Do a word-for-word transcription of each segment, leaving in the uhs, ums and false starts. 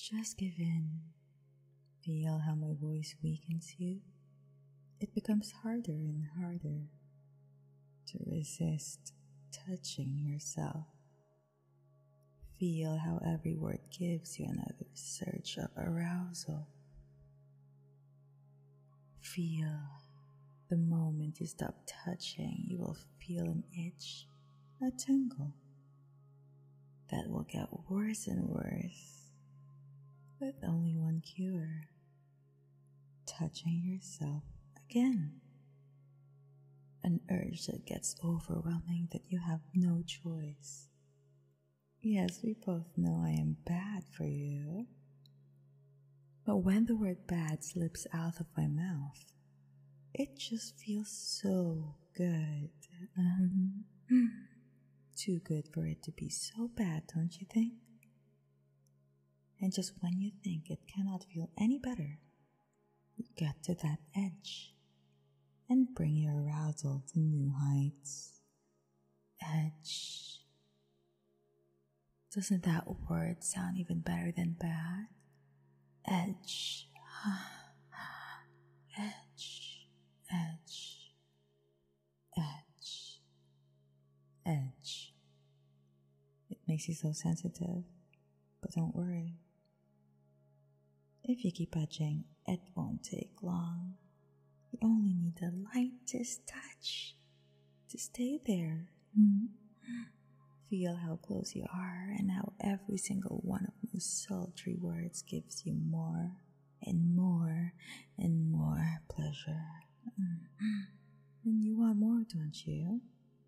Just give in. Feel how my voice weakens you. It becomes harder and harder to resist touching yourself. Feel how every word gives you another surge of arousal. Feel the moment you stop touching, you will feel an itch, a tingle, that will get worse and worse, with only one cure: touching yourself again. An urge that gets overwhelming that you have no choice. Yes, we both know I am bad for you. But when the word bad slips out of my mouth, it just feels so good. Um, too good for it to be so bad, don't you think? And just when you think it cannot feel any better, you get to that edge and bring your arousal to new heights. Edge. Doesn't that word sound even better than bad? Edge. Edge. Edge. Edge. Edge. It makes you so sensitive, but don't worry. If you keep edging, it won't take long. You only need the lightest touch to stay there. Mm-hmm. Feel how close you are and how every single one of those sultry words gives you more and more and more pleasure. Mm-hmm. And you want more, don't you?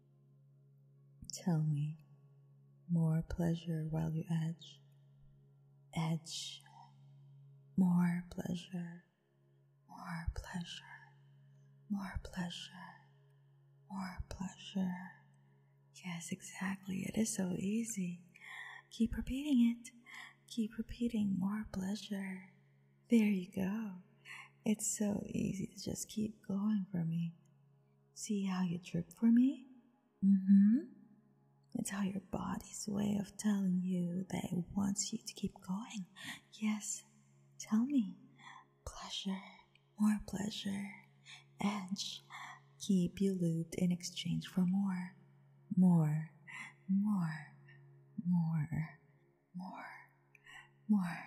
Tell me, more pleasure while you edge. Edge. More pleasure. More pleasure. More pleasure. More pleasure. Yes, exactly. It is so easy. Keep repeating it. Keep repeating more pleasure. There you go. It's so easy to just keep going for me. See how you drip for me? Mm-hmm. It's how your body's way of telling you that it wants you to keep going. Yes, tell me. Pleasure. More pleasure. Edge. Keep you lubed in exchange for more. More, more, more, more, more.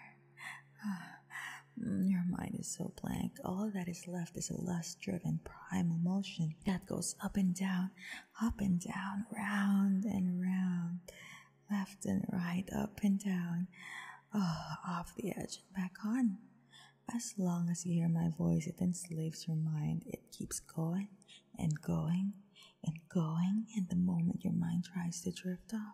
Your mind is so blank. All that is left is a lust-driven primal motion that goes up and down, up and down, round and round, left and right, up and down, oh, off the edge and back on. As long as you hear my voice, it enslaves your mind. It keeps going and going and going, and the moment your mind tries to drift off,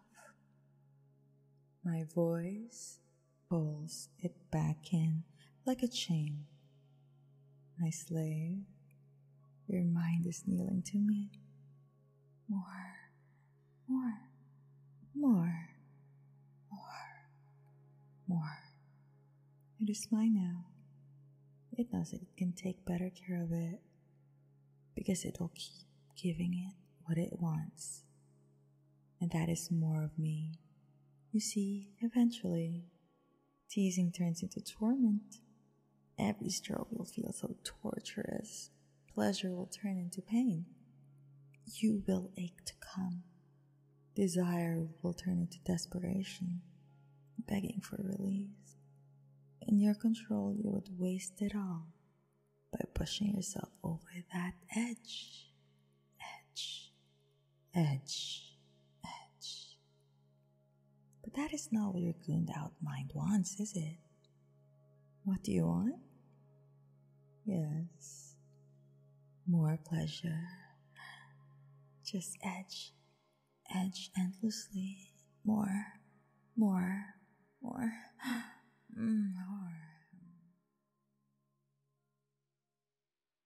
my voice pulls it back in like a chain. My slave, your mind is kneeling to me. More, more, more, more, more. It is mine now. It knows that it can take better care of it, because it will keep giving it what it wants. And that is more of me. You see, eventually, teasing turns into torment. Every stroke will feel so torturous. Pleasure will turn into pain. You will ache to come. Desire will turn into desperation, begging for release. In your control, you would waste it all by pushing yourself over that edge. Edge. Edge. Edge. But that is not what your gooned out mind wants, is it? What do you want? Yes. More pleasure. Just edge. Edge endlessly. More. More. More. More.